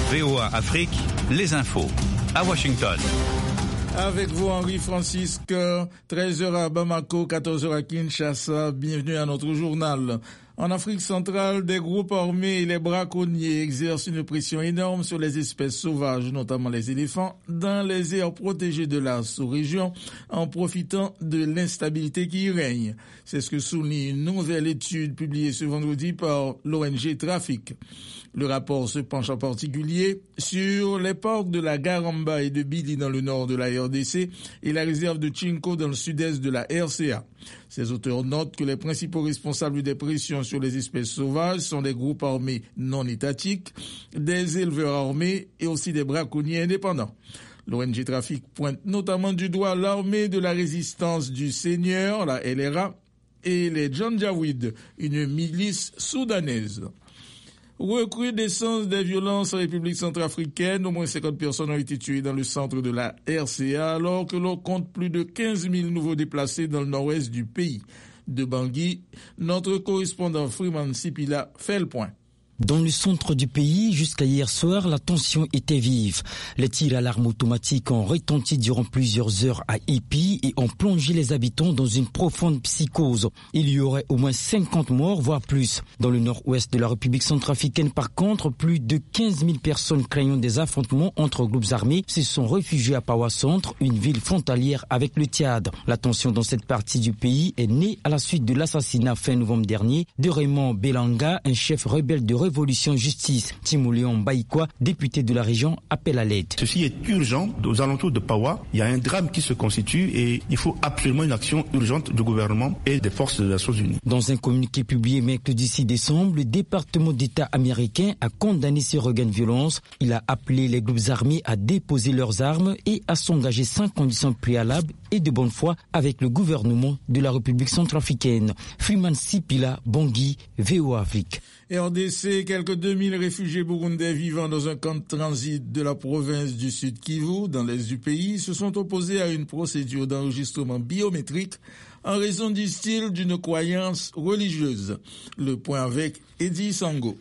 VOA Afrique, les infos. À Washington. Avec vous, Henri Francisque, 13h à Bamako, 14h à Kinshasa. Bienvenue à notre journal. En Afrique centrale, des groupes armés et les braconniers exercent une pression énorme sur les espèces sauvages, notamment les éléphants, dans les aires protégées de la sous-région, en profitant de l'instabilité qui y règne. C'est ce que souligne une nouvelle étude publiée ce vendredi par l'ONG Trafic. Le rapport se penche en particulier sur les parcs de la Garamba et de Bili dans le nord de la RDC et la réserve de Chinko dans le sud-est de la RCA. Ces auteurs notent que les principaux responsables des pressions sur les espèces sauvages sont des groupes armés non étatiques, des éleveurs armés et aussi des braconniers indépendants. L'ONG Trafic pointe notamment du doigt l'armée de la résistance du Seigneur, la LRA, et les Janjaweed, une milice soudanaise. Recrudescence des violences en République centrafricaine, au moins 50 personnes ont été tuées dans le centre de la RCA alors que l'on compte plus de 15 000 nouveaux déplacés dans le nord-ouest du pays. De Bangui, notre correspondant Freeman Sipila fait le point. Dans le centre du pays, jusqu'à hier soir, la tension était vive. Les tirs à l'arme automatique ont retenti durant plusieurs heures à Ipi et ont plongé les habitants dans une profonde psychose. Il y aurait au moins 50 morts, voire plus. Dans le nord-ouest de la République centrafricaine, par contre, plus de 15 000 personnes craignant des affrontements entre groupes armés se sont réfugiées à Pawa Centre, une ville frontalière avec le Tchad. La tension dans cette partie du pays est née à la suite de l'assassinat fin novembre dernier de Raymond Belanga, un chef rebelle de Révolution Justice. Timoléon Baïkwa, député de la région, appelle à l'aide. Ceci est urgent. Aux alentours de Pawa, il y a un drame qui se constitue et il faut absolument une action urgente du gouvernement et des forces des Nations Unies. Dans un communiqué publié mercredi 6 décembre, le département d'État américain a condamné ces regains de violence. Il a appelé les groupes armés à déposer leurs armes et à s'engager sans condition préalable et de bonne foi avec le gouvernement de la République centrafricaine. Freeman Sipila, Bangui, VOA Afrique. Et en RDC, quelques 2000 réfugiés burundais vivant dans un camp de transit de la province du Sud Kivu, dans l'est du pays, se sont opposés à une procédure d'enregistrement biométrique en raison, disent-ils, d'une croyance religieuse. Le point avec Eddie Sango.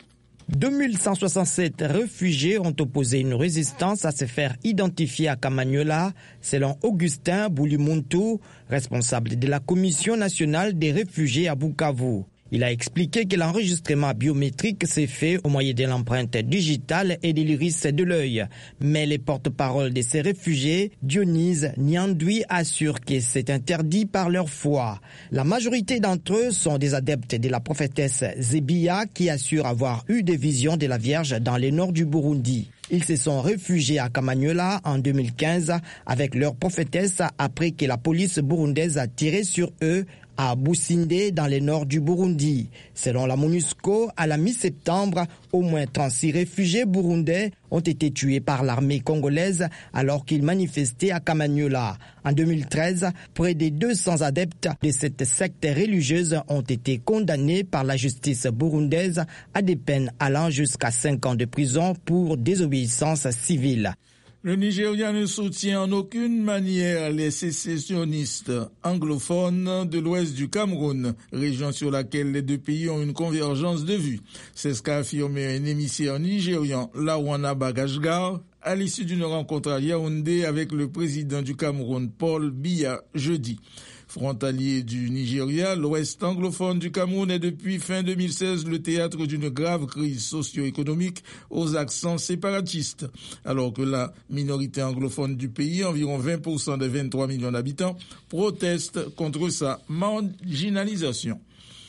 2167 réfugiés ont opposé une résistance à se faire identifier à Kamanyola, selon Augustin Boulimuntu, responsable de la Commission nationale des réfugiés à Bukavu. Il a expliqué que l'enregistrement biométrique s'est fait au moyen de l'empreinte digitale et de l'iris de l'œil. Mais les porte-paroles de ces réfugiés, Dionys Nyandwi, assurent que c'est interdit par leur foi. La majorité d'entre eux sont des adeptes de la prophétesse Zébia qui assure avoir eu des visions de la Vierge dans le nord du Burundi. Ils se sont réfugiés à Kamanyola en 2015 avec leur prophétesse après que la police burundaise a tiré sur eux à Boussindé, dans le nord du Burundi. Selon la MONUSCO, à la mi-septembre, au moins 36 réfugiés burundais ont été tués par l'armée congolaise alors qu'ils manifestaient à Kamanyola. En 2013, près de 200 adeptes de cette secte religieuse ont été condamnés par la justice burundaise à des peines allant jusqu'à 5 ans de prison pour désobéissance civile. Le Nigeria ne soutient en aucune manière les sécessionnistes anglophones de l'ouest du Cameroun, région sur laquelle les deux pays ont une convergence de vues. C'est ce qu'a affirmé un émissaire nigérian, Lawana Bagashgar, à l'issue d'une rencontre à Yaoundé avec le président du Cameroun, Paul Biya, jeudi. Frontalier du Nigeria, l'ouest anglophone du Cameroun est depuis fin 2016 le théâtre d'une grave crise socio-économique aux accents séparatistes. Alors que la minorité anglophone du pays, environ 20% des 23 millions d'habitants, proteste contre sa marginalisation.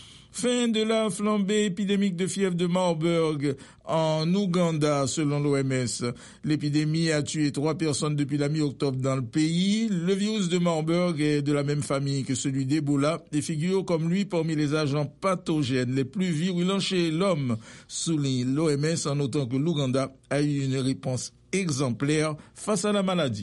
Fin de la flambée épidémique de fièvre de Marburg en Ouganda, selon l'OMS. L'épidémie a tué 3 personnes depuis la mi-octobre dans le pays. Le virus de Marburg est de la même famille que celui d'Ebola et figure comme lui parmi les agents pathogènes les plus virulents chez l'homme, souligne l'OMS en notant que l'Ouganda a eu une réponse exemplaire face à la maladie.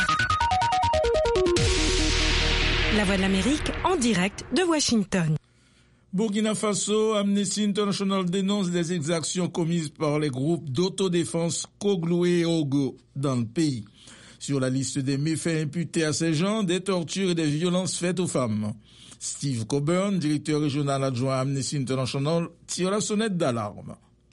La Voix de l'Amérique en direct de Washington. Burkina Faso, Amnesty International dénonce les exactions commises par les groupes d'autodéfense Kogloué et Ogo dans le pays. Sur la liste des méfaits imputés à ces gens, des tortures et des violences faites aux femmes. Steve Coburn, directeur régional adjoint à Amnesty International, tire la sonnette d'alarme.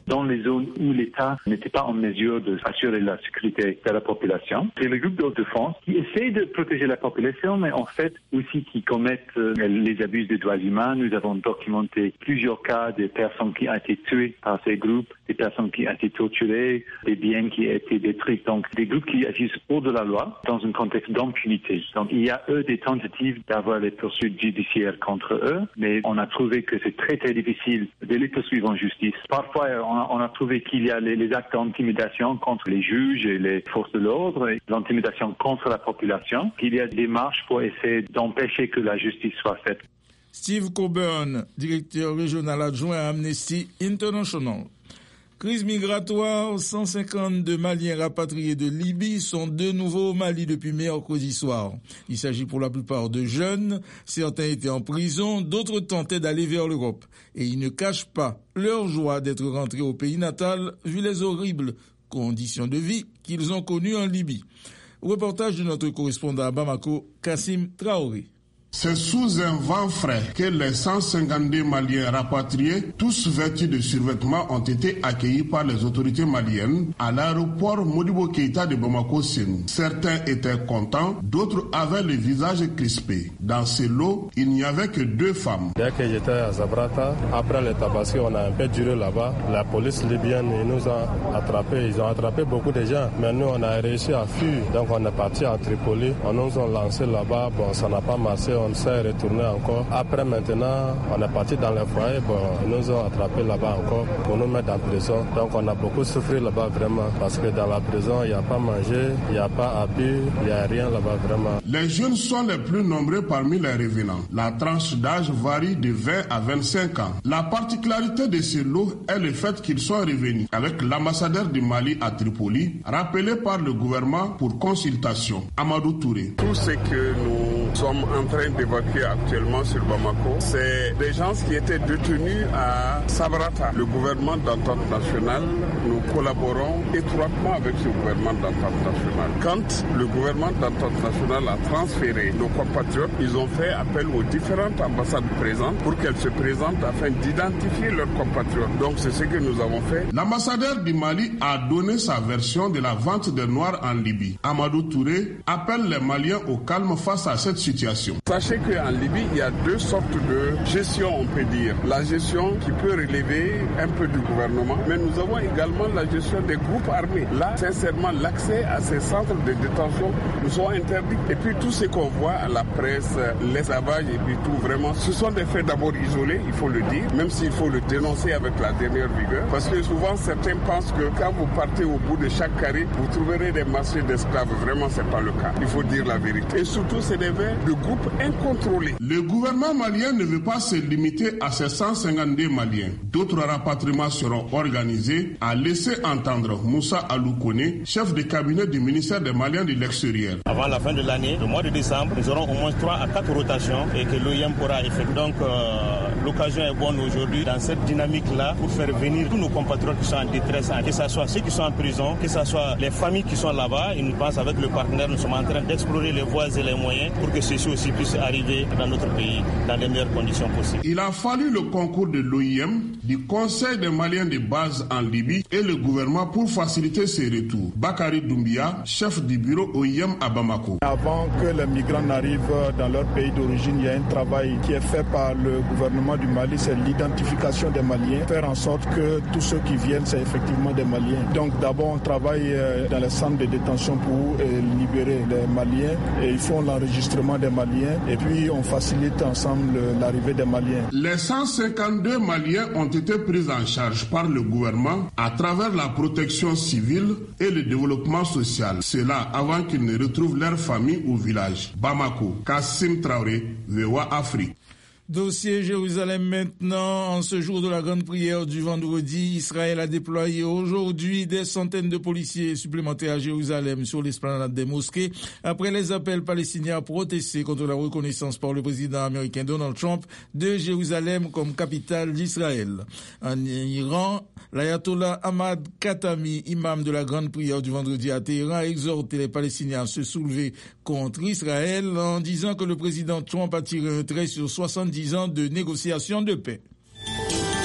dans les zones où l'État n'était pas en mesure d'assurer la sécurité de la population. C'est le groupe d'autodéfense qui essaie de protéger la population, mais en fait aussi qui commettent les abus des droits humains. Nous avons documenté plusieurs cas de personnes qui ont été tuées par ces groupes, des personnes qui ont été torturées, des biens qui ont été détruits. Donc des groupes qui agissent hors de la loi dans un contexte d'impunité. Donc il y a des tentatives d'avoir les poursuites judiciaires contre eux, mais on a trouvé que c'est très très difficile de les poursuivre en justice. Parfois on a trouvé qu'il y a les actes d'intimidation contre les juges et les forces de l'ordre, et l'intimidation contre la population, qu'il y a des démarches pour essayer d'empêcher que la justice soit faite. Steve Coburn, directeur régional adjoint à Amnesty International. Crise migratoire, 152 Maliens rapatriés de Libye sont de nouveau au Mali depuis mercredi soir. Il s'agit pour la plupart de jeunes, certains étaient en prison, d'autres tentaient d'aller vers l'Europe. Et ils ne cachent pas leur joie d'être rentrés au pays natal vu les horribles conditions de vie qu'ils ont connues en Libye. Reportage de notre correspondant à Bamako, Kassim Traoré. C'est sous un vent frais que les 152 Maliens rapatriés, tous vêtus de survêtements, ont été accueillis par les autorités maliennes à l'aéroport Modibo Keïta de Bamako-Sénou. Certains étaient contents, d'autres avaient le visage crispé. Dans ces lots, il n'y avait que 2 femmes. Dès que j'étais à Zabrata, après les tabaski, on a un peu duré là-bas. La police libyenne nous a attrapés. Ils ont attrapé beaucoup de gens. Mais nous, on a réussi à fuir. Donc on est parti à Tripoli. On nous a lancé là-bas. Bon, ça n'a pas marché. On s'est retourné encore. Après maintenant, on est parti dans les foyers. Bon, ils nous ont attrapés là-bas encore pour nous mettre en prison. Donc on a beaucoup souffert là-bas vraiment. Parce que dans la prison, il n'y a pas mangé, il n'y a pas à bu, il n'y a rien là-bas vraiment. Les jeunes sont les plus nombreux parmi les revenants. La tranche d'âge varie de 20 à 25 ans. La particularité de ces lots est le fait qu'ils sont revenus avec l'ambassadeur du Mali à Tripoli, rappelé par le gouvernement pour consultation. Amadou Touré. Tout ce que nous sommes en train d'évacuer actuellement sur Bamako, c'est des gens qui étaient détenus à Sabrata. Le gouvernement d'entente nationale, nous collaborons étroitement avec ce gouvernement d'entente nationale. Quand le gouvernement d'entente nationale a transféré nos compatriotes, ils ont fait appel aux différentes ambassades présentes pour qu'elles se présentent afin d'identifier leurs compatriotes. Donc c'est ce que nous avons fait. L'ambassadeur du Mali a donné sa version de la vente des Noirs en Libye. Amadou Touré appelle les Maliens au calme face à cette situation. Sachez qu'en Libye, il y a 2 sortes de gestion, on peut dire. La gestion qui peut relever un peu du gouvernement, mais nous avons également la gestion des groupes armés. Là, sincèrement, l'accès à ces centres de détention nous sont interdits. Et puis tout ce qu'on voit à la presse, les ravages et puis tout, vraiment, ce sont des faits d'abord isolés, il faut le dire, même s'il faut le dénoncer avec la dernière vigueur. Parce que souvent, certains pensent que quand vous partez au bout de chaque carré, vous trouverez des marchés d'esclaves. Vraiment, c'est pas le cas. Il faut dire la vérité. Et surtout, c'est des faits de groupes incontrôlés. Le gouvernement malien ne veut pas se limiter à ces 152 Maliens. D'autres rapatriements seront organisés, a laissé entendre Moussa Aloukone, chef de cabinet du ministère des Maliens de l'extérieur. Avant la fin de l'année, le mois de décembre, nous aurons au moins 3 à 4 rotations et que l'OIM pourra effectuer. Donc l'occasion est bonne aujourd'hui dans cette dynamique-là pour faire venir tous nos compatriotes qui sont en détresse, que ce soit ceux qui sont en prison, que ce soit les familles qui sont là-bas. Et nous pensons avec le partenaire, nous sommes en train d'explorer les voies et les moyens pour que ceux-ci aussi puissent arriver dans notre pays dans les meilleures conditions possibles. Il a fallu le concours de l'OIM, du Conseil des Maliens de base en Libye et le gouvernement pour faciliter ces retours. Bakary Doumbia, chef du bureau OIM à Bamako. Avant que les migrants n'arrivent dans leur pays d'origine, il y a un travail qui est fait par le gouvernement du Mali, c'est l'identification des Maliens, faire en sorte que tous ceux qui viennent, c'est effectivement des Maliens. Donc d'abord, on travaille dans les centres de détention pour libérer les Maliens et ils font l'enregistrement des Maliens et puis on facilite ensemble l'arrivée des Maliens. Les 152 Maliens ont été pris en charge par le gouvernement à travers la protection civile et le développement social. Cela avant qu'ils ne retrouvent leur famille au village. Bamako, Kassim Traoré, VOA Afrique. Dossier Jérusalem maintenant. En ce jour de la grande prière du vendredi, Israël a déployé aujourd'hui des centaines de policiers supplémentaires à Jérusalem sur l'esplanade des mosquées après les appels palestiniens à protester contre la reconnaissance par le président américain Donald Trump de Jérusalem comme capitale d'Israël. En Iran, l'ayatollah Ahmad Khatami, imam de la grande prière du vendredi à Téhéran, a exhorté les Palestiniens à se soulever contre Israël en disant que le président Trump a tiré un trait sur 70 ans de négociations de paix.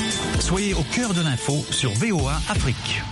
Soyez au cœur de l'info sur VOA Afrique.